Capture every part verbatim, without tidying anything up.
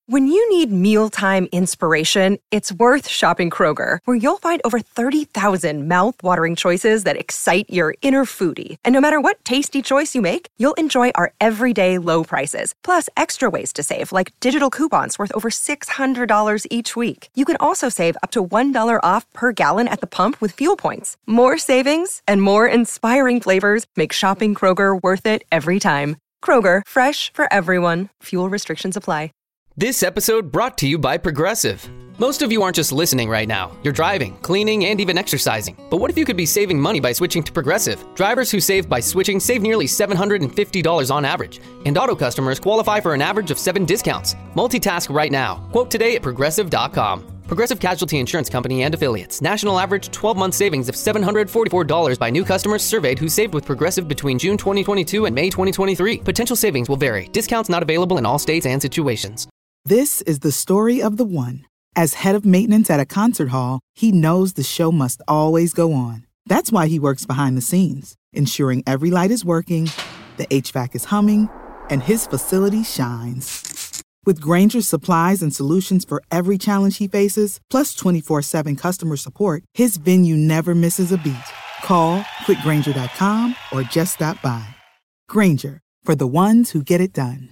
When you need mealtime inspiration, it's worth shopping Kroger, where you'll find over thirty thousand mouth-watering choices that excite your inner foodie. And no matter what tasty choice you make, you'll enjoy our everyday low prices, plus extra ways to save, like digital coupons worth over six hundred dollars each week. You can also save up to one dollar off per gallon at the pump with fuel points. More savings and more inspiring flavors make shopping Kroger worth it every time. Kroger, fresh for everyone. Fuel restrictions apply. This episode brought to you by Progressive. Most of you aren't just listening right now. You're driving, cleaning, and even exercising. But what if you could be saving money by switching to Progressive? Drivers who save by switching save nearly seven hundred fifty dollars on average. And auto customers qualify for an average of seven discounts. Multitask right now. Quote today at Progressive dot com. Progressive Casualty Insurance Company and Affiliates. National average twelve-month savings of seven hundred forty-four dollars by new customers surveyed who saved with Progressive between June twenty twenty-two and May twenty twenty-three. Potential savings will vary. Discounts not available in all states and situations. This is the story of the one. As head of maintenance at a concert hall, he knows the show must always go on. That's why he works behind the scenes, ensuring every light is working, the H V A C is humming, and his facility shines. With Grainger's supplies and solutions for every challenge he faces, plus twenty-four seven customer support, his venue never misses a beat. Call quick grainger dot com or just stop by. Grainger, for the ones who get it done.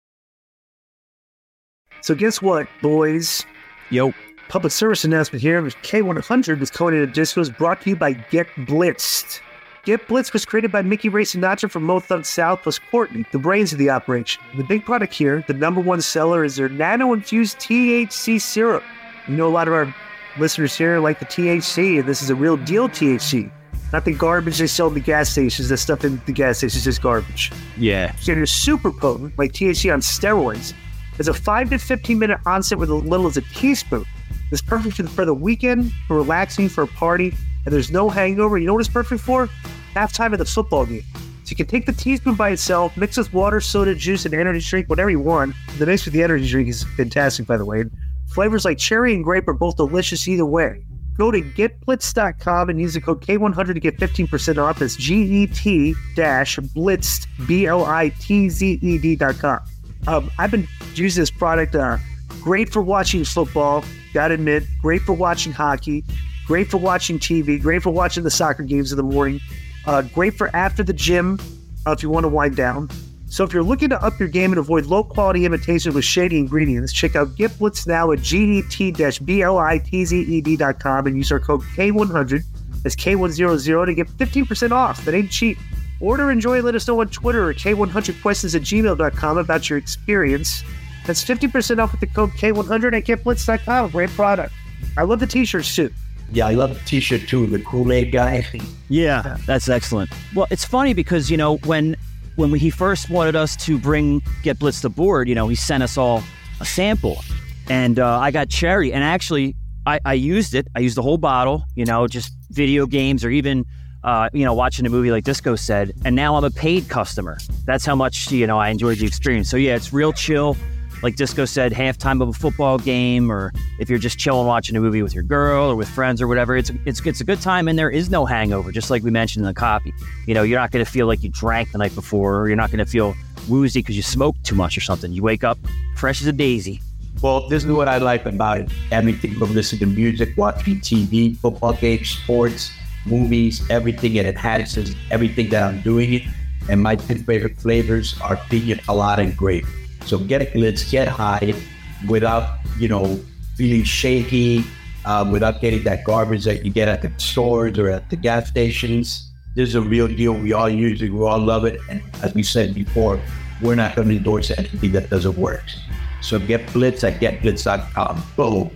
So guess what, boys? Yo. Public service announcement here. K one hundred is Conan and Disco is brought to you by Get Blitzed. Get Blitzed was created by Mickey Ray Sinatra from Mo Thug South plus Courtney, the brains of the operation. The big product here, the number one seller, is their nano-infused T H C syrup. You know, a lot of our listeners here like the T H C, and this is a real deal T H C. Not the garbage they sell in the gas stations. That stuff in the gas stations is just garbage. Yeah. So it's super potent, like T H C on steroids. It's a five to fifteen minute onset with as little as a teaspoon. It's perfect for the, for the weekend, for relaxing, for a party, and there's no hangover. You know what it's perfect for? Halftime of the football game. So you can take the teaspoon by itself, mix with water, soda, juice, and energy drink, whatever you want. The mix with the energy drink is fantastic, by the way. Flavors like cherry and grape are both delicious either way. Go to get blitz dot com and use the code K one hundred to get fifteen percent off. That's G E T blitzed, B L I T Z E D dot com. Um, I've been using this product. Uh, great for watching football, gotta admit. Great for watching hockey. Great for watching T V. Great for watching the soccer games in the morning. Uh, great for after the gym uh, if you want to wind down. So if you're looking to up your game and avoid low-quality imitations with shady ingredients, check out Get Blitz now at G E T blitz dot com and use our code K one hundred, that's K one hundred, to get fifteen percent off. That ain't cheap. Order, enjoy, let us know on Twitter at K one hundred questions at gmail dot com about your experience. That's fifty percent off with the code K one hundred at get blitz dot com. Great product. I love the t-shirts too. Yeah, I love the t-shirt too, the Kool-Aid guy. Yeah, that's excellent. Well, it's funny because, you know, when when we, he first wanted us to bring Get Blitzed aboard, you know, he sent us all a sample. And uh, I got cherry. And actually, I, I used it. I used the whole bottle, you know, just video games or even... Uh, you know, watching a movie like Disco said, and now I'm a paid customer. That's how much, you know, I enjoyed the experience. So yeah, it's real chill. Like Disco said, halftime of a football game, or if you're just chilling watching a movie with your girl or with friends or whatever, it's it's it's a good time, and there is no hangover, just like we mentioned in the copy. You know, you're not going to feel like you drank the night before, or you're not going to feel woozy because you smoked too much or something. You wake up fresh as a daisy. Well, this is what I like about it. Everything from listening to music, watching T V, football games, sports, movies, everything. It enhances everything that I'm doing. And my two favorite flavors are pina colada and grape. So get it, let's get high without, you know, feeling shaky, um, without getting that garbage that you get at the stores or at the gas stations. This is a real deal. We all use it. We all love it. And as we said before, we're not going to endorse anything that doesn't work. So get Blitz at get blitz dot com. Boom.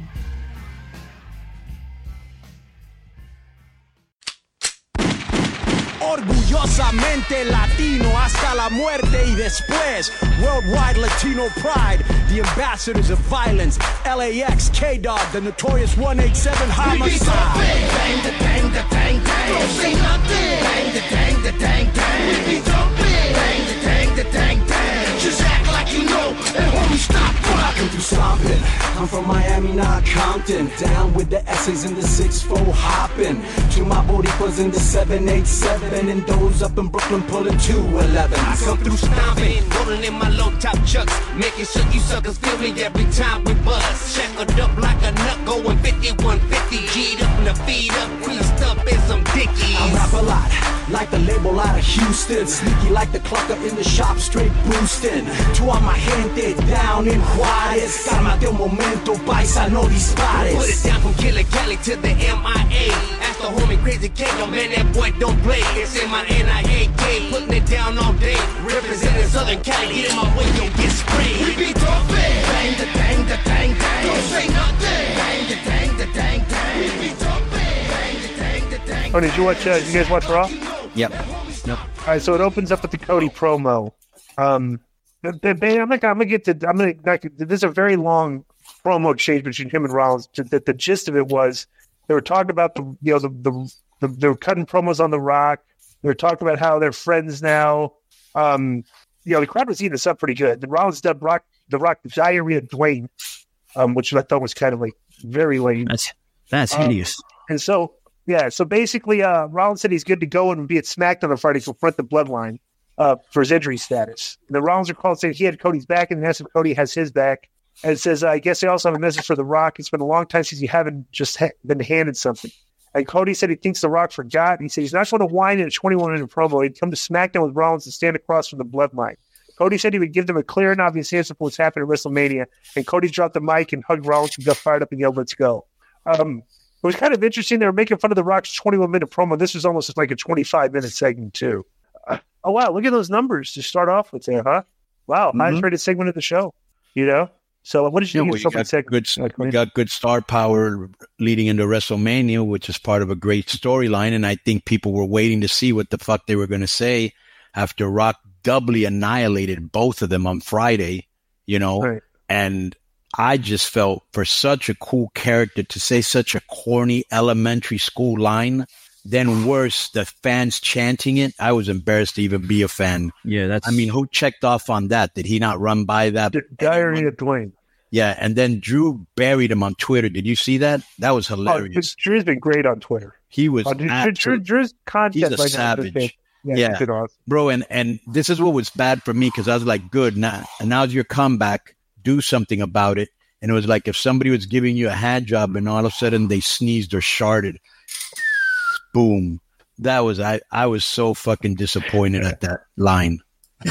Orgullosamente Latino hasta la muerte y después. Worldwide Latino pride, the ambassadors of violence. L A X, K-Dog, the notorious one eighty-seven homicide. Bang, the dang, the dang, dang. Don't say nothing. Bang, the dang, the dang, dang. We be jumping. Bang, the dang, the dang, dang. Just act like you know, and homie, stop rocking. If you stop stomping. I'm from Miami, not Compton. Down with the S's in the six four hopping. To my Boricuas in the seven eight seven. And those up in Brooklyn pulling two eleven. I come through stomping, rolling in my low top chucks, making sure you suckers feel me every time we buzz. Shackled up like a nut, going fifty-one fifty. G'd up and the feet up, creased up in some dickies. I rap a lot, like the label out of Houston. Sneaky like the clucker in the shop, straight boosting. To all my gente down in Juarez. Cálmate un momento, paisa, no dispares. Put it down from Killer Cali to the M I A. Ask the homie Crazy K, yo man, that boy don't play. It's in my N I A K, putting it down all day. Representing Southern Cali, get in my way, don't get sprayed. We be talking. Bang the dang the dang dang. Don't say nothing. Bang the dang the dang dang. We be talking. Bang the dang the dang. Oh, did you watch? Uh, did you guys watch Raw? Yep. Yep. All right, so it opens up with the Cody promo. Um, but, but, but I'm like, I'm gonna get to. I'm gonna. Like, this is a very long promo exchange between him and Rollins. That the gist of it was they were talking about the, you know, the the, the they were cutting promos on The Rock. They were talking about how they're friends now. Um, you know, the crowd was eating this up pretty good. The Rollins dubbed Rock, the Rock, Diarrhea Dwayne, um, which I thought was kind of like very lame. That's that's Um, hideous. And so, yeah, so basically, uh, Rollins said he's good to go and be at SmackDown on Friday to confront the Bloodline uh, for his injury status. And the Rollins are called saying he had Cody's back and asked if Cody has his back. And it says, uh, I guess they also have a message for The Rock. It's been a long time since you haven't just ha- been handed something. And Cody said he thinks The Rock forgot. He said he's not just going to whine in a twenty-one minute promo. He'd come to SmackDown with Rollins and stand across from the Bloodline. Cody said he would give them a clear and obvious answer for what's happened at WrestleMania. And Cody dropped the mic and hugged Rollins and got fired up and yelled, let's go. Um, it was kind of interesting. They were making fun of The Rock's twenty-one minute promo. This was almost like a twenty-five minute segment, too. Uh, oh, wow. Look at those numbers to start off with there, huh? Wow. Mhm. Highest rated segment of the show, you know? So what did you Yeah, think well, of you some of the got segments? good, we got good star power leading into WrestleMania, which is part of a great storyline. And I think people were waiting to see what the fuck they were going to say after Rock doubly annihilated both of them on Friday, you know? Right. And I just felt for such a cool character to say such a corny elementary school line, then worse, the fans chanting it. I was embarrassed to even be a fan. Yeah, that's. I mean, who checked off on that? Did he not run by that? Di- Diarrhea Dwayne. Yeah, and then Drew buried him on Twitter. Did you see that? That was Oh, hilarious. Drew's been great on Twitter. He was Oh, Drew, Drew, absolute- Drew's content he's a right now. is savage. been- Yeah, Yeah. he's been awesome. bro. And and this is what was bad for me because I was like, good, now now's your comeback. Do something about it. And it was like if somebody was giving you a hand job and all of a sudden they sneezed or sharted, boom. That was I. I was so fucking disappointed at that line.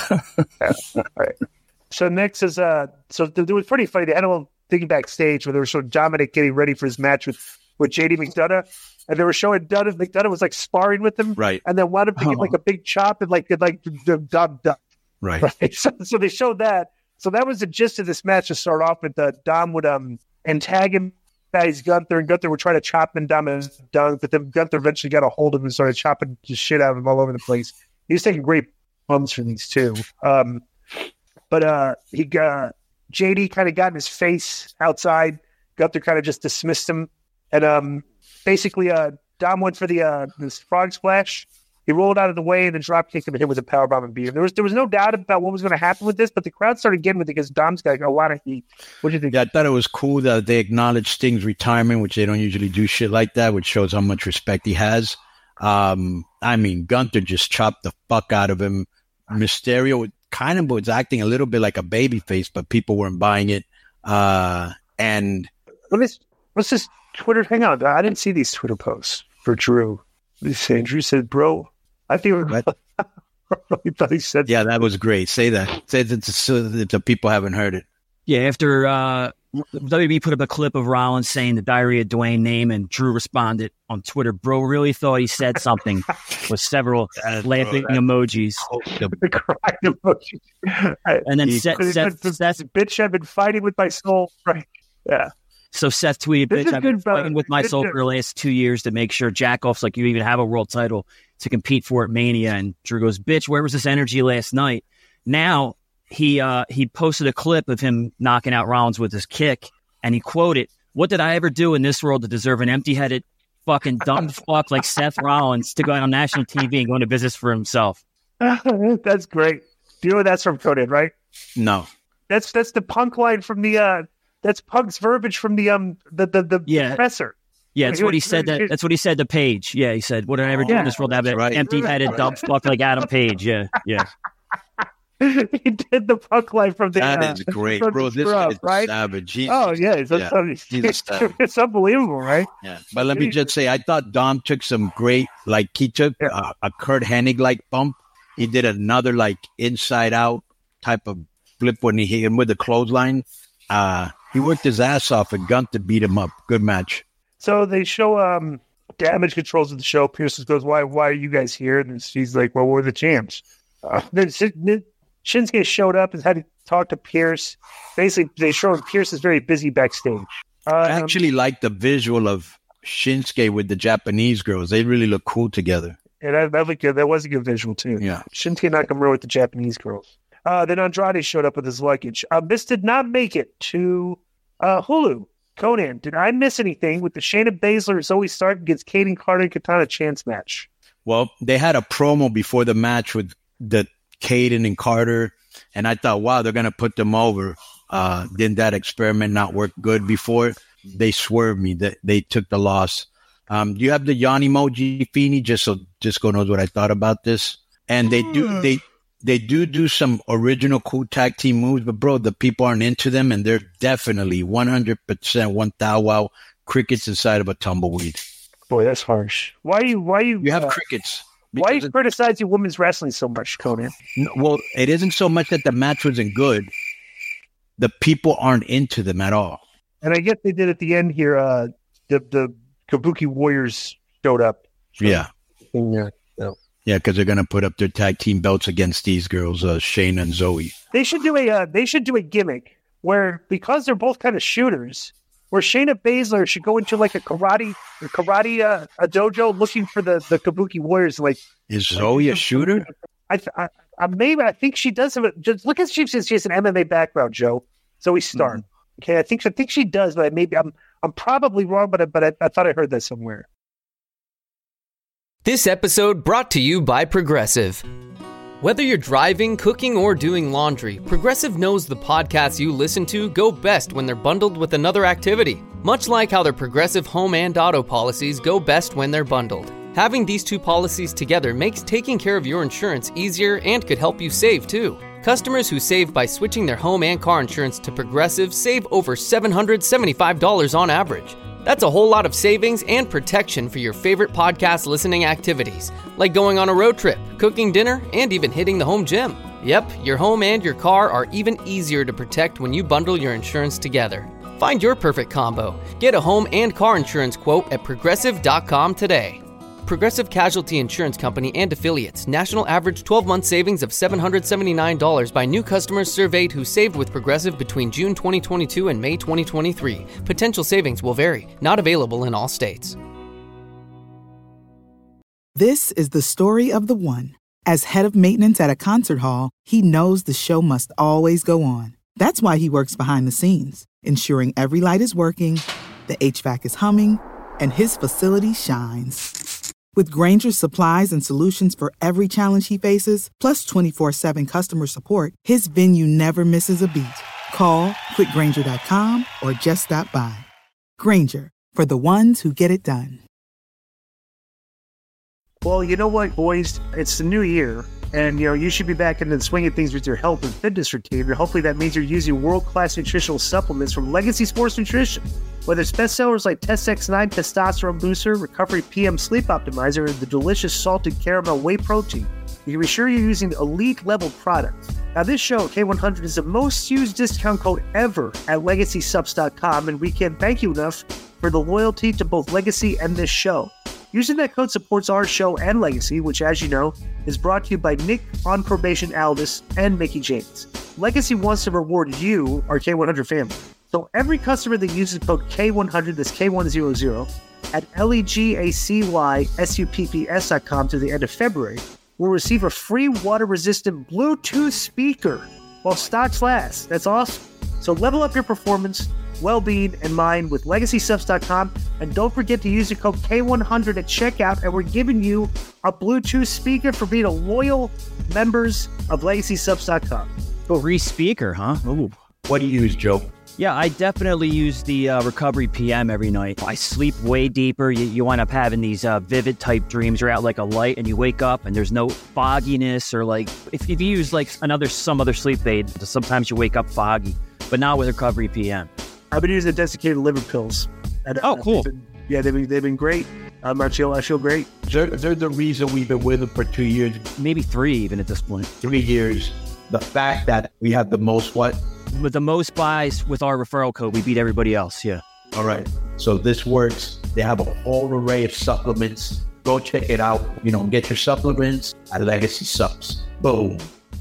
Right. So next is uh, so th- it was pretty funny. They had a little thing backstage where they were showing Dominic getting ready for his match with with J D McDonough, and they were showing Dunn. McDonough was like sparring with him, Right. And then wound up to get like a big chop and like did, like the Dom Dom. Right. Right. So, so they showed that. So that was the gist of this match to start off with. Uh, Dom would um antagonize Gunther, and Gunther would try to chop him Dom and Dunk, but then Gunther eventually got a hold of him and started chopping the shit out of him all over the place. He was taking great bumps for these two. Um, but uh, he got J D kind of got in his face outside. Gunther kind of just dismissed him, and um, basically uh, Dom went for the uh, this frog splash. He rolled out of the way and then drop kicked him and hit with a powerbomb and beat him. There was there was no doubt about what was going to happen with this, but the crowd started getting with it because Dom's got a lot of heat. What do you think? Yeah, I thought it was cool that they acknowledged Sting's retirement, which they don't usually do shit like that, which shows how much respect he has. Um, I mean, Gunther just chopped the fuck out of him. Mysterio kind of was acting a little bit like a babyface, but people weren't buying it. Uh, and Let me, what's this Twitter? Hang on, I didn't see these Twitter posts for Drew. What is he saying? Drew said, "Bro, I think." What? He thought he said, yeah, that was great. Say that. Say that so that the people haven't heard it. Yeah, after uh, W W E put up a clip of Rollins saying the Diarrhea Dwayne name, and Drew responded on Twitter, bro really thought he said something with several laughing emojis. the crying emoji. And then He- Seth, Seth, this Seth, bitch, I've been fighting with my soul. Right? Yeah. so Seth tweeted, This bitch, is I've been good, brother. fighting with my This soul is- for the last two years to make sure jack-offs like you even have a world title to compete for at Mania. And Drew goes, bitch, where was this energy last night? Now, he uh, he posted a clip of him knocking out Rollins with his kick, and he quoted, what did I ever do in this world to deserve an empty-headed fucking dumb fuck like Seth Rollins to go on national T V and go into business for himself? That's great. Do you know where that's from, Conan, right? No. That's that's the punk line from the uh that's Pug's verbiage from the um the the, the yeah. presser. Yeah, that's He what he was- said. That that's what he said to Paige. Yeah, he said, "What did I ever do Yeah. in this world? Have an Right. empty-headed dumb fuck like Adam Page." Yeah, yeah. He did the Pug line from the That uh, is great, from bro. the This scrub, is right? savage. He- Oh yeah, it's, yeah, it's, he's a savage. it's unbelievable, right? Yeah, but let me just say, I thought Dom took some great, like he took Yeah. uh, a Kurt Hennig like bump. He did another like inside out type of flip when he hit him with the clothesline. Uh, he worked his ass off and Gunther beat him up. Good match. So they show um damage controls of the show. Pierce goes, "Why? Why are you guys here?" And she's like, "Well, we're the champs." Uh, then Shin- Shinsuke showed up and had to talk to Pierce. Basically, they show him Pierce is very busy backstage. Uh, I actually like the visual of Shinsuke with the Japanese girls. They really look cool together. and that, that, looked good. That was a good visual too. Yeah. Shinsuke Nakamura with the Japanese girls. Uh, then Andrade showed up with his luggage. Uh, this did not make it to uh, Hulu. Conan, did I miss anything with the Shayna Baszler Zoe Stark against Kaden Carter and Katana Chance match? Well, they had a promo before the match with the Caden and Carter, and I thought, wow, they're going to put them over. Uh, didn't that experiment not work good before? They swerved me. They, they took the loss. Um, do you have the yawn emoji, Feeney? Just so Disco knows what I thought about this. And they do they they do do some original cool tag team moves, but bro, the people aren't into them, and they're definitely one hundred percent one thou wow crickets inside of a tumbleweed. Boy, that's harsh. Why are you? Why are you? You have uh, crickets. why are because you it- criticizing women's wrestling so much, Conan? No, well, it isn't so much that the match wasn't good. The people aren't into them at all. And I guess they did at the end here. Uh, the the Kabuki Warriors showed up. Yeah. Yeah. Yeah, because they're going to put up their tag team belts against these girls, uh, Shayna and Zoe. They should do a uh, they should do a gimmick where, because they're both kind of shooters, where Shayna Baszler should go into like a karate a karate uh, a dojo looking for the, the Kabuki Warriors. Like, Is Zoe a shooter? I, th- I, I maybe I think she does have a, just look at she says she has an M M A background, Joe. Zoe Stark. Mm-hmm. Okay, I think I think she does, but maybe I'm I'm probably wrong, but I, but I, I thought I heard that somewhere. This episode brought to you by Progressive. Whether you're driving, cooking, or doing laundry, Progressive knows the podcasts you listen to go best when they're bundled with another activity. Much like how their Progressive home and auto policies go best when they're bundled. Having these two policies together makes taking care of your insurance easier and could help you save too. Customers who save by switching their home and car insurance to Progressive save over seven hundred seventy-five dollars on average. That's a whole lot of savings and protection for your favorite podcast listening activities, like going on a road trip, cooking dinner, and even hitting the home gym. Yep, your home and your car are even easier to protect when you bundle your insurance together. Find your perfect combo. Get a home and car insurance quote at progressive dot com today. Progressive Casualty Insurance Company and Affiliates. National average twelve-month savings of seven hundred seventy-nine dollars by new customers surveyed who saved with Progressive between June twenty twenty-two and May twenty twenty-three. Potential savings will vary. Not available in all states. This is the story of the one. As head of maintenance at a concert hall, he knows the show must always go on. That's why he works behind the scenes, ensuring every light is working, the H V A C is humming, and his facility shines. With Granger's supplies and solutions for every challenge he faces, plus twenty-four seven customer support, his venue never misses a beat. Call quick granger dot com or just stop by. Granger, for the ones who get it done. Well, you know what, boys? It's the new year, and you know you should be back into the swing of things with your health and fitness routine. And hopefully, that means you're using world-class nutritional supplements from Legacy Sports Nutrition. Whether it's bestsellers like Test X nine Testosterone Booster, Recovery P M Sleep Optimizer, or the delicious salted caramel whey protein, you can be sure you're using elite-level products. Now, this show, K one hundred, is the most used discount code ever at legacy subs dot com, and we can't thank you enough for the loyalty to both Legacy and this show. Using that code supports our show and Legacy, which, as you know, is brought to you by Nick on Probation Aldis and Mickey James. Legacy wants to reward you, our K one hundred family. So every customer that uses code K one hundred, that's K one hundred, at legacy-supps dot com to the end of February, will receive a free water-resistant Bluetooth speaker while stocks last. That's awesome. So level up your performance, well-being, and mind with legacy subs dot com, and don't forget to use the code K one hundred at checkout, and we're giving you a Bluetooth speaker for being a loyal members of legacy subs dot com. Free speaker, huh? Ooh. What do you use, Joe? Yeah, I definitely use the uh, recovery P M every night. I sleep way deeper. You, you wind up having these uh, vivid type dreams. You're out like a light and you wake up and there's no fogginess or like, if, if you use like another, some other sleep aid, sometimes you wake up foggy, but not with recovery P M. I've been using desiccated liver pills. And, oh, cool. They've been, yeah, they've been, they've been great. Um, I feel, I feel great. They're, they're the reason we've been with them for two years. Maybe three even at this point. Three years. The fact that we have the most what? With the most buys with our referral code, we beat everybody else, yeah. All right. So this works. They have a whole array of supplements. Go check it out. You know, get your supplements at Legacy Subs. Boom.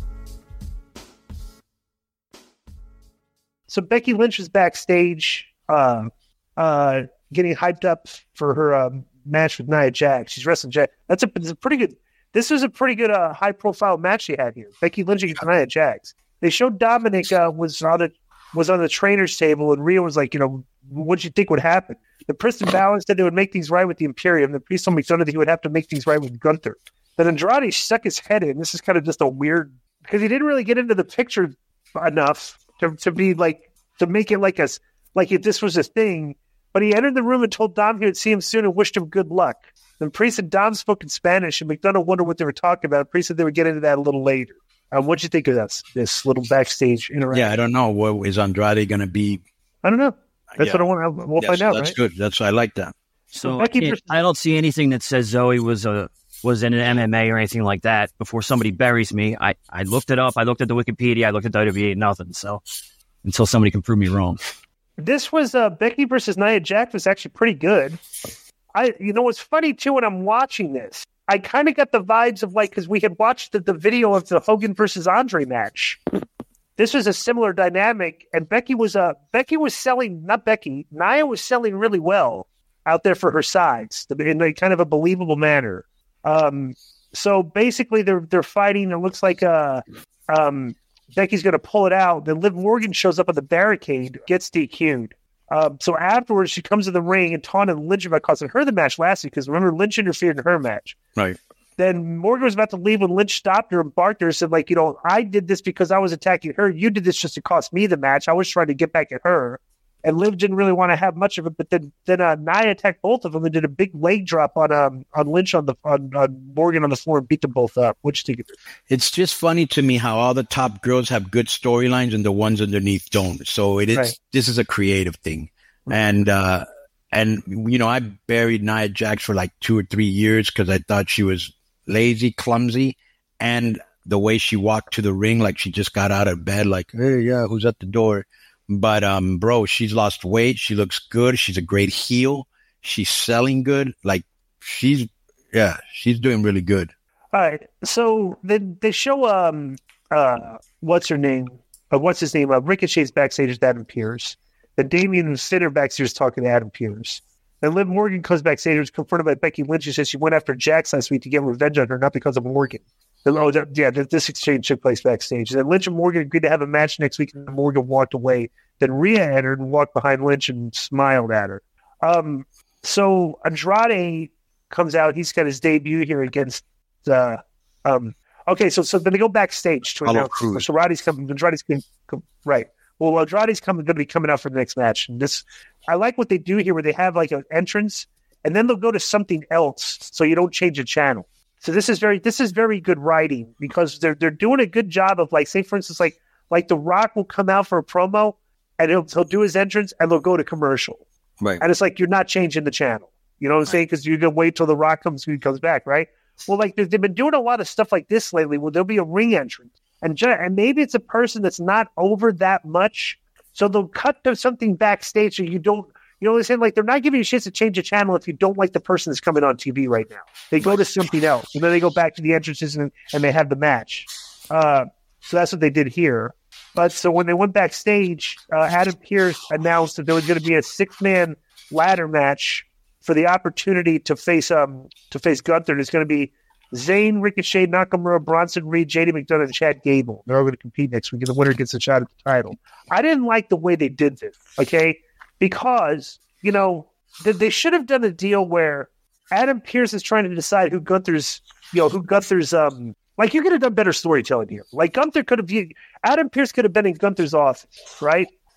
So Becky Lynch is backstage uh, uh, getting hyped up for her um, match with Nia Jax. She's wrestling Jax. That's a, it's a pretty good, this was a pretty good uh, high-profile match she had here. Becky Lynch against Nia Jax. They showed Dominic uh, was on a, was on the trainer's table, and Rhea was like, you know, what do you think would happen? The Preston Balance said they would make things right with the Imperium. The priest told McDonough that he would have to make things right with Gunther. Then Andrade stuck his head in. This is kind of just a weird, because he didn't really get into the picture enough to, to be like, to make it like a, like if this was a thing. But he entered the room and told Dom he would see him soon and wished him good luck. Then Priest and Dom spoke in Spanish, and McDonough wondered what they were talking about. Priest said they would get into that a little later. Um, what'd you think of this, this little backstage interaction? Yeah, I don't know. What is Andrade going to be? I don't know. That's yeah. what I want. We'll yes, find out. That's right? good. That's I like that. So I, can't, I don't see anything that says Zoe was a was in an M M A or anything like that. Before somebody buries me, I, I looked it up. I looked at the Wikipedia. I looked at W W E. Nothing. So until somebody can prove me wrong. This was uh, Becky versus Nia Jax was actually pretty good. I, you know, what's funny too when I'm watching this, I kind of got the vibes of like, because we had watched the, the video of the Hogan versus Andre match. This was a similar dynamic, and Becky was uh, Becky was selling, not Becky, Nia was selling really well out there for her size in a kind of a believable manner. Um, so basically, they're they're fighting. It looks like uh, um, Becky's going to pull it out. Then Liv Morgan shows up on the barricade, gets D Q'd. Um, so afterwards, she comes to the ring and taunted Lynch about causing her the match last week, because remember, Lynch interfered in her match. Right. Then Morgan was about to leave when Lynch stopped her and barked her and said, like, you know, I did this because I was attacking her. You did this just to cost me the match. I was trying to get back at her. And Liv didn't really want to have much of it, but then then uh, Nia attacked both of them and did a big leg drop on um on Lynch on the on, on Morgan on the floor and beat them both up. What'd you think of it? It's just funny to me how all the top girls have good storylines and the ones underneath don't. So it is Right. this is a creative thing, and uh, and you know I buried Nia Jax for like two or three years because I thought she was lazy, clumsy, and the way she walked to the ring like she just got out of bed, like, hey, yeah, who's at the door? But, um, bro, she's lost weight. She looks good. She's a great heel. She's selling good. Like, she's, yeah, she's doing really good. All right. So then they show, um, uh, what's her name? Uh, what's his name? Uh, Ricochet's backstage with Adam Pearce. Then Damian and Sid are backstage talking to Adam Pearce. Then Liv Morgan comes backstage and was confronted by Becky Lynch, who says she went after Jax last week to get revenge on her, not because of Morgan. Oh, yeah, this exchange took place backstage. Then Lynch and Morgan agreed to have a match next week, and Morgan walked away. Then Rhea entered and walked behind Lynch and smiled at her. Um, so Andrade comes out. He's got his debut here against. Uh, um, okay, so so then they go backstage to Apollo announce. Crews. So Andrade's coming. Andrade's coming. Right. Well, Andrade's coming. Going to be coming out for the next match. And this, I like what they do here, where they have like an entrance, and then they'll go to something else, so you don't change the channel. So this is very this is very good writing, because they're they're doing a good job of, like, say for instance, like like The Rock will come out for a promo and he'll he'll do his entrance and they'll go to commercial. Right. And it's like, you're not changing the channel. You know what I'm saying? Because you're gonna wait till The Rock comes he comes back, right? Well, like they've been doing a lot of stuff like this lately, where there'll be a ring entrance, and ju- and maybe it's a person that's not over that much, so they'll cut to something backstage so you don't. You know what I'm saying? Like, they're not giving you a chance to change the channel if you don't like the person that's coming on T V right now. They go to something else, and then they go back to the entrances and, and they have the match. Uh, so that's what they did here. But so when they went backstage, uh, Adam Pearce announced that there was going to be a six-man ladder match for the opportunity to face um to face Gunther. And it's going to be Zayn, Ricochet, Nakamura, Bronson Reed, J D McDonough, and Chad Gable. They're all going to compete next week, and the winner gets a shot at the title. I didn't like the way they did this, okay? Because, you know, th- they should have done a deal where Adam Pearce is trying to decide who Gunther's, you know, who Gunther's, um, like, you could have done better storytelling here. Like, Gunther could have, Adam Pearce could have been in Gunther's office, right?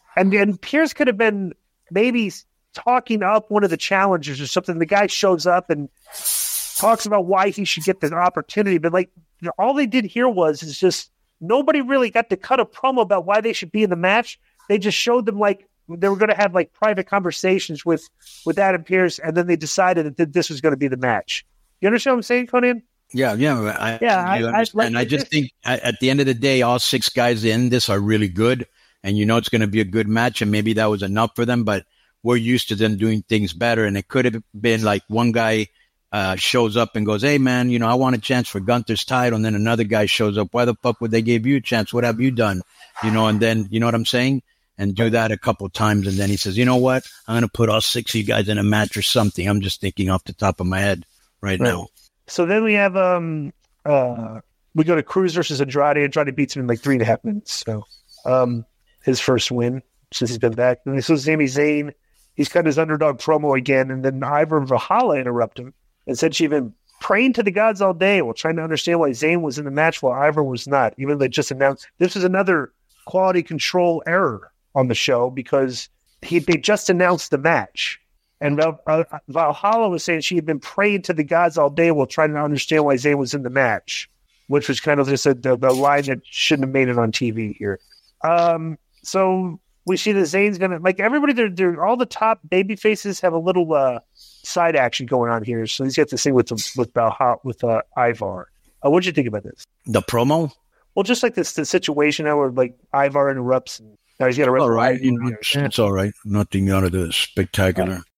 And then Pierce could have been maybe talking up one of the challengers or something. The guy shows up and talks about why he should get the opportunity. But like all they did here was is just nobody really got to cut a promo about why they should be in the match. They just showed them like they were going to have like private conversations with, with Adam Pearce, and then they decided that this was going to be the match. You understand what I'm saying, Conan? Yeah, yeah. I, yeah, I, I, I like and I just this. think at the end of the day, all six guys in this are really good, and you know it's going to be a good match, and maybe that was enough for them, but we're used to them doing things better, and it could have been like one guy uh, shows up and goes, hey, man, you know, I want a chance for Gunther's title, and then another guy shows up, why the fuck would they give you a chance? What have you done? You know, and then, you know what I'm saying? And do that a couple of times, and then he says, you know what? I'm going to put all six of you guys in a match or something. I'm just thinking off the top of my head right, right. now. So then we have, um, uh, we go to Cruz versus Andrade. Andrade beats him in like three and a half minutes. So um, his first win since he's been back. And this was Sami Zayn. He's cut his underdog promo again. And then Ivar Valhalla interrupted him and said she'd been praying to the gods all day while trying to understand why Zayn was in the match while Ivar was not. Even though they just announced this was another quality control error on the show because he they just announced the match. And Val, uh, Valhalla was saying she had been praying to the gods all day while trying to understand why Zayn was in the match, which was kind of just a, the, the line that shouldn't have made it on T V here. Um, so we see that Zayn's going to, like everybody, they're, they're, all the top baby faces have a little uh, side action going on here. So he's got this thing with, with Valhalla, with uh, Ivar. Uh, what'd you think about this? The promo? Well, just like this the situation now where like Ivar interrupts. And now he's got to all right. You know, it's, it's all right. Nothing out of the spectacular. Right.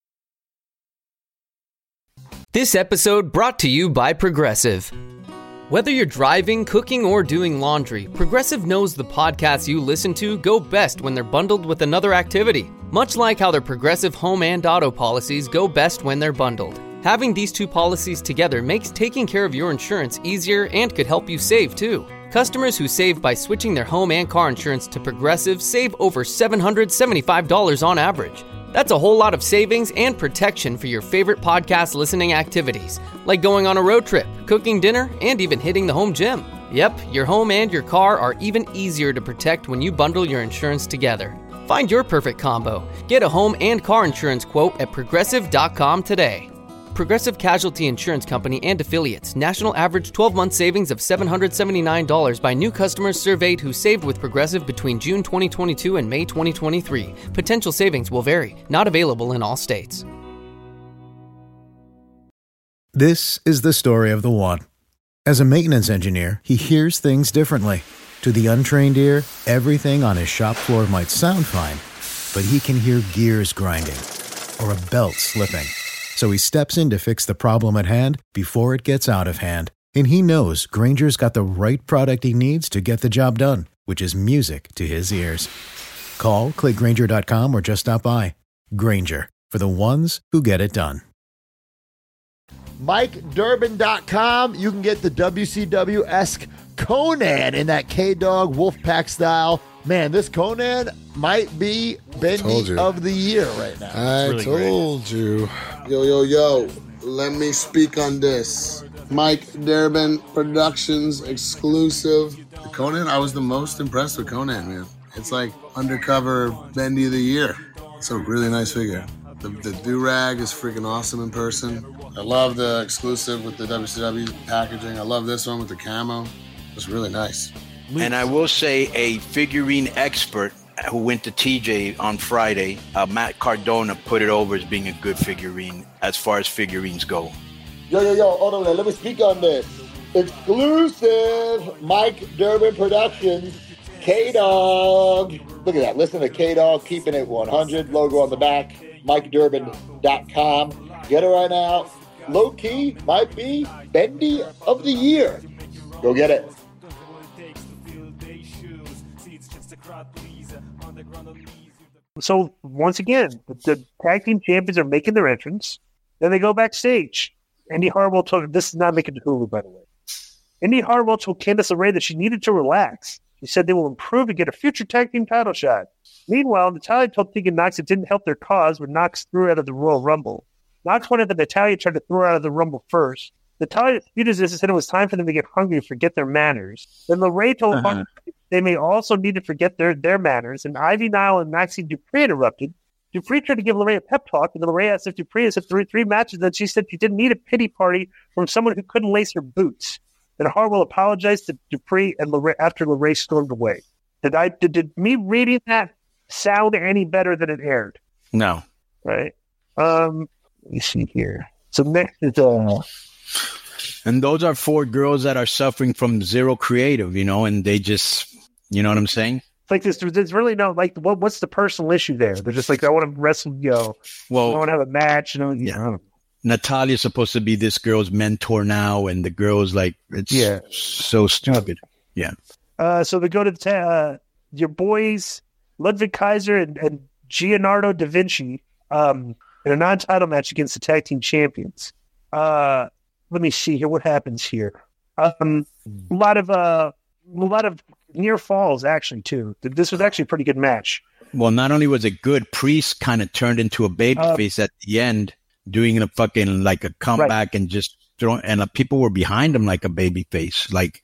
This episode brought to you by Progressive. Whether you're driving, cooking, or doing laundry, Progressive knows the podcasts you listen to go best when they're bundled with another activity. Much like how their Progressive home and auto policies go best when they're bundled. Having these two policies together makes taking care of your insurance easier and could help you save, too. Customers who save by switching their home and car insurance to Progressive save over seven hundred seventy-five dollars on average. That's a whole lot of savings and protection for your favorite podcast listening activities, like going on a road trip, cooking dinner, and even hitting the home gym. Yep, your home and your car are even easier to protect when you bundle your insurance together. Find your perfect combo. Get a home and car insurance quote at Progressive dot com today. Progressive Casualty Insurance Company and Affiliates. National average twelve-month savings of seven hundred seventy-nine dollars by new customers surveyed who saved with Progressive between June twenty twenty-two and May twenty twenty-three. Potential savings will vary. Not available in all states. This is the story of the one. As a maintenance engineer, he hears things differently. To the untrained ear, everything on his shop floor might sound fine, but he can hear gears grinding or a belt slipping. So he steps in to fix the problem at hand before it gets out of hand. And he knows Grainger's got the right product he needs to get the job done, which is music to his ears. Call, click Grainger dot com, or just stop by. Grainger, for the ones who get it done. Mike Durbin dot com. You can get the W C W-esque Conan in that K-Dog Wolfpack style. Man, this Conan might be Bendy of the year right now. I really told great. you. Yo, yo, yo. Let me speak on this. Mike Durbin Productions exclusive. Conan, I was the most impressed with Conan, man. It's like undercover Bendy of the year. It's a really nice figure. The, the do-rag is freaking awesome in person. I love the exclusive with the W C W packaging. I love this one with the camo. It's really nice. And I will say a figurine expert who went to T J on Friday, uh, Matt Cardona, put it over as being a good figurine as far as figurines go. Yo, yo, yo, hold on, let me speak on this. Exclusive Mike Durbin Productions, K-Dog. Look at that, listen to K-Dog, keeping it one hundred, logo on the back, Mike Durbin dot com. Get it right now. Low key might be Bendy of the year. Go get it. So once again, the tag team champions are making their entrance. Then they go backstage. Indy Hartwell told, this is not making the Hulu, by the way. Indy Hartwell told Candice LeRae that she needed to relax. She said they will improve and get a future tag team title shot. Meanwhile, Natalya told Tegan Nox it didn't help their cause when Nox threw her out of the Royal Rumble. Nox wanted that Natalya tried to throw her out of the Rumble first. Natalia disputed this and said it was time for them to get hungry and forget their manners. Then LeRae told Uh-huh. Hart they may also need to forget their, their manners, and Ivy Nile and Maxine Dupree interrupted. Dupree tried to give LeRae a pep talk, and then LeRae asked if Dupree has had three, three matches, and she said she didn't need a pity party from someone who couldn't lace her boots. Then Hartwell apologized to Dupree and LeRae after LeRae stormed away. Did I did, did me reading that sound any better than it aired? No. Right. Um. Let me see here. So next is uh. And those are four girls that are suffering from zero creative, you know, and they just, you know what I'm saying? It's like this. There's really no like. What what's the personal issue there? They're just like, I want to wrestle. You know, Well, I want to have a match. You know. yeah. I don't know. Natalia's supposed to be this girl's mentor now, and the girl's like, it's Yeah. so stupid. Yeah. Uh, so they go to the ta- uh, your boys Ludwig Kaiser and, and Gianardo da Vinci um, in a non-title match against the tag team champions. Uh, let me see here. What happens here? Um, a lot of uh, a lot of near falls actually too. This was actually a pretty good match. Well, not only was it good, Priest kind of turned into a babyface Uh, at the end, doing a fucking like a comeback and just throwing, and uh, people were behind him like a babyface. Like,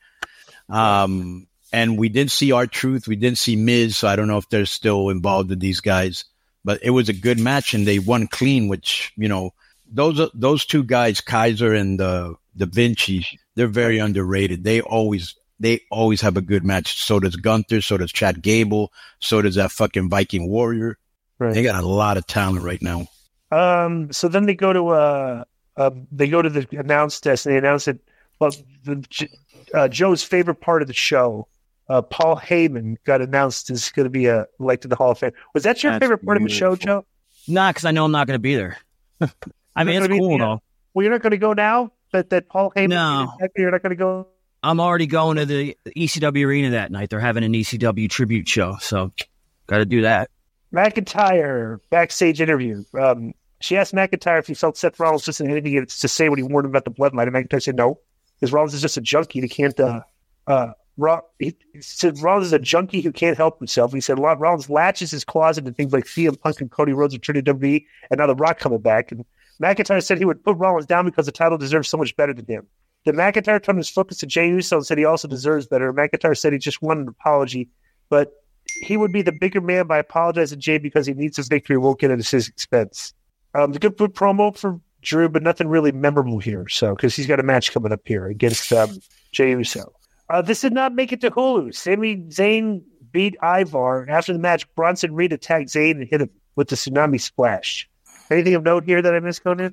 um, and we didn't see R-Truth, we didn't see Miz, so I don't know if they're still involved with these guys. But it was a good match, and they won clean. Which, you know, those are, those two guys, Kaiser and uh, Da Vinci, they're very underrated. They always they always have a good match. So does Gunther, so does Chad Gable, so does that fucking Viking Warrior. Right. They got a lot of talent right now. Um, so then they go to uh, uh they go to the announce desk and they announce that well, the, uh, Joe's favorite part of the show, uh, Paul Heyman, got announced is going to be uh, elected to the Hall of Fame. Was that your That's favorite part beautiful. of the show, Joe? Nah, because I know I'm not going to be there. I mean, You're it's gonna be- cool yeah. though. Well, you're not going to go now. That that Paul Heyman. No. You're not going to go. I'm already going to the E C W arena that night. They're having an E C W tribute show, so got to do that. McIntyre backstage interview. Um, she asked McIntyre if he felt Seth Rollins just had anything to say when he warned him about the bloodline, and McIntyre said no, because Rollins is just a junkie that can't. Uh, uh, Ro- he said Rollins is a junkie who can't help himself. He said Rollins latches his closet to things like C M Punk and Cody Rhodes returning to W W E, and now The Rock coming back. And McIntyre said he would put Rollins down because the title deserves so much better than him. Then McIntyre turned his focus to Jey Uso and said he also deserves better. McIntyre said he just wanted an apology, but he would be the bigger man by apologizing to Jey because he needs his victory, won't get it at his expense. Um, the good, good promo for Drew, but nothing really memorable here. So, because he's got a match coming up here against um, Jey Uso. Uh, this did not make it to Hulu. Sami Zayn beat Ivar. After the match, Bronson Reed attacked Zayn and hit him with the tsunami splash. Anything of note here that I missed, Conan?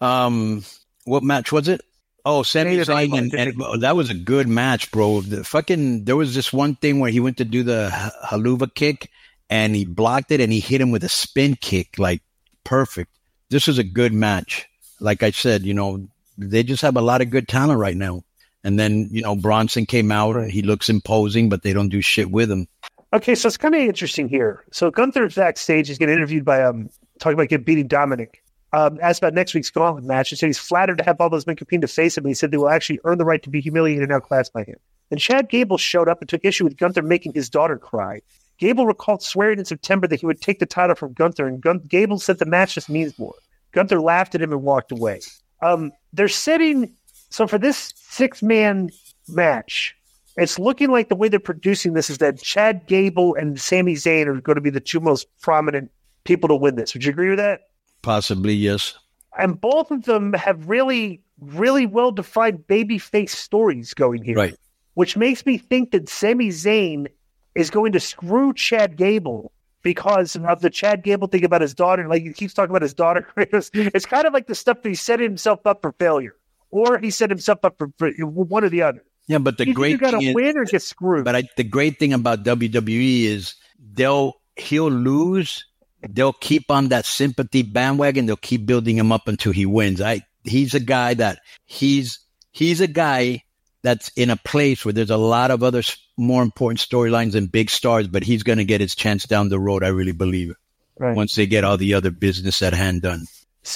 Um, what match was it? Oh, Sami Zayn Zayn, and and, and oh, that was a good match, bro. The fucking there was this one thing where he went to do the h- haluva kick, and he blocked it, and he hit him with a spin kick, like perfect. This was a good match. Like I said, you know, they just have a lot of good talent right now. And then, you know, Bronson came out. He looks imposing, but they don't do shit with him. Okay, so it's kind of interesting here. So Gunther's backstage. He's getting interviewed by um talking about getting beating Dominic. Um, asked about next week's Gauntlet match. He said he's flattered to have all those men compete to face him. And he said they will actually earn the right to be humiliated and outclassed by him. And Chad Gable showed up and took issue with Gunther making his daughter cry. Gable recalled swearing in September that he would take the title from Gunther, and Gun- Gable said the match just means more. Gunther laughed at him and walked away. Um, they're sitting. So for this six-man match, it's looking like the way they're producing this is that Chad Gable and Sami Zayn are going to be the two most prominent people to win this. Would you agree with that? Possibly, yes. And both of them have really, really well-defined babyface stories going here. Right. Which makes me think that Sami Zayn is going to screw Chad Gable because of the Chad Gable thing about his daughter. Like, he keeps talking about his daughter. It's kind of like the stuff that he set himself up for failure. Or he set himself up for, for one or the other. Yeah, but the you great you got to thing is, win or get screwed. But I, the great thing about W W E is they'll he'll lose. They'll keep on that sympathy bandwagon. They'll keep building him up until he wins. I he's a guy that he's he's a guy that's in a place where there's a lot of other more important storylines and big stars, but he's going to get his chance down the road. I really believe Right. once they get all the other business at hand done.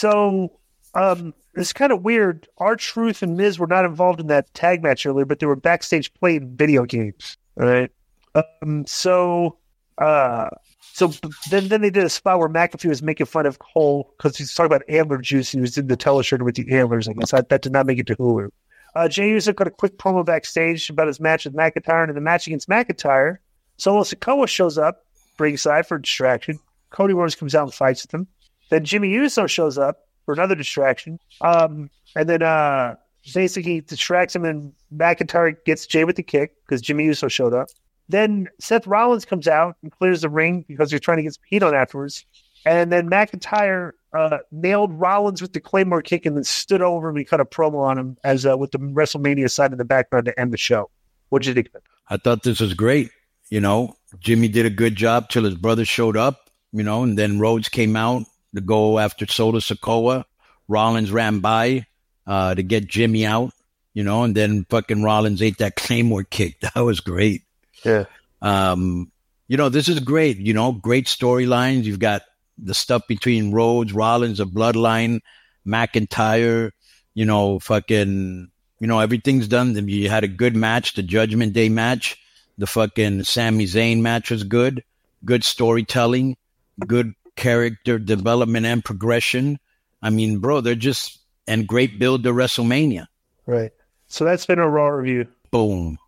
So um, it's kind of weird. R-Truth and Miz were not involved in that tag match earlier, but they were backstage playing video games. All right. Um, so Uh, so then, then they did a spot where McAfee was making fun of Cole because he's talking about antler juice. And he was in the teleshow with the antlers. I guess that, that did not make it to Hulu. Uh, Jey Uso got a quick promo backstage about his match with McIntyre, and in the match against McIntyre, Solo Sikoa shows up ringside for a distraction. Cody Rhodes comes out and fights with him. Then Jimmy Uso shows up for another distraction. Um, and then uh, basically distracts him, and McIntyre gets Jay with the kick because Jimmy Uso showed up. Then Seth Rollins comes out and clears the ring because they're trying to get some heat on afterwards. And then McIntyre uh, nailed Rollins with the Claymore kick and then stood over him and cut a promo on him as uh, with the WrestleMania sign in the background to end the show. What did you think of it? I thought this was great. You know, Jimmy did a good job till his brother showed up, you know, and then Rhodes came out to go after Solo Sikoa. Rollins ran by uh, to get Jimmy out, you know, and then fucking Rollins ate that Claymore kick. That was great. Yeah. Um, you know, this is great, you know, great storylines. You've got the stuff between Rhodes, Rollins, the Bloodline, McIntyre, you know, fucking, you know, everything's done. You had a good match, the Judgment Day match. The fucking Sami Zayn match was good. Good storytelling, good character development and progression. I mean, bro, they're just, and great build to WrestleMania. Right. So that's been a Raw review. Boom.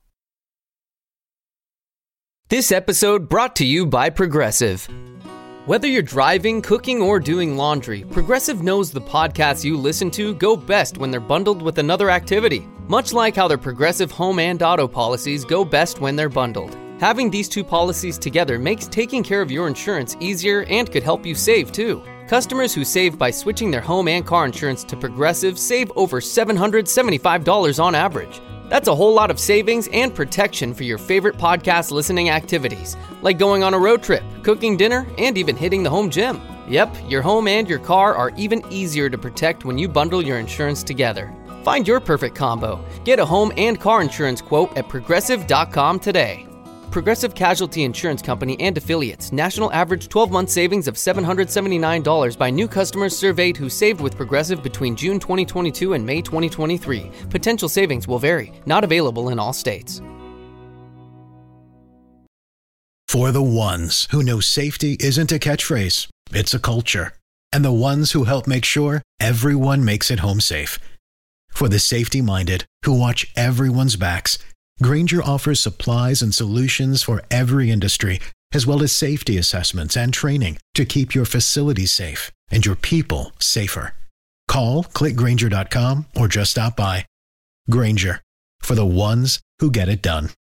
This episode brought to you by Progressive. Whether you're driving, cooking, or doing laundry, Progressive knows the podcasts you listen to go best when they're bundled with another activity. Much like how their Progressive home and auto policies go best when they're bundled. Having these two policies together makes taking care of your insurance easier and could help you save, too. Customers who save by switching their home and car insurance to Progressive save over seven hundred seventy-five dollars on average. That's a whole lot of savings and protection for your favorite podcast listening activities, like going on a road trip, cooking dinner, and even hitting the home gym. Yep, your home and your car are even easier to protect when you bundle your insurance together. Find your perfect combo. Get a home and car insurance quote at Progressive dot com today. Progressive Casualty Insurance Company and Affiliates. National average twelve-month savings of seven hundred seventy-nine dollars by new customers surveyed who saved with Progressive between June twenty twenty-two and May twenty twenty-three. Potential savings will vary. Not available in all states. For the ones who know safety isn't a catchphrase, it's a culture. And the ones who help make sure everyone makes it home safe. For the safety-minded who watch everyone's backs, Grainger offers supplies and solutions for every industry, as well as safety assessments and training to keep your facilities safe and your people safer. Call, click Grainger dot com, or just stop by. Grainger, for the ones who get it done.